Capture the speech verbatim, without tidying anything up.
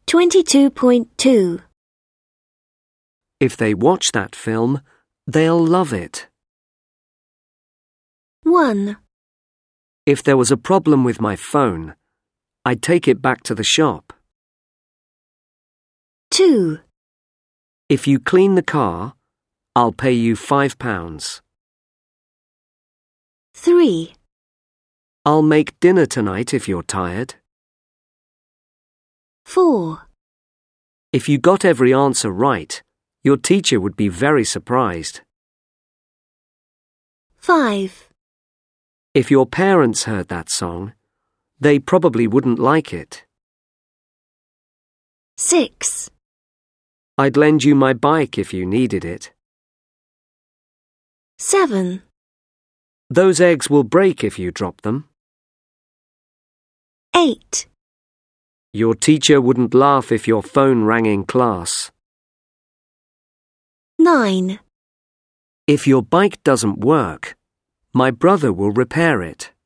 twenty-two point two. If they watch that film, they'll love it. one, If there was a problem with my phone, I'd take it back to the shop. two, If you clean the car, I'll pay you five pounds. three, I'll make dinner tonight if you're tired. four, If you got every answer right, your teacher would be very surprised. five, If your parents heard that song, they probably wouldn't like it. six, I'd lend you my bike if you needed it. seven, Those eggs will break if you drop them. eight, Your teacher wouldn't laugh if your phone rang in class. nine. If your bike doesn't work, my brother will repair it.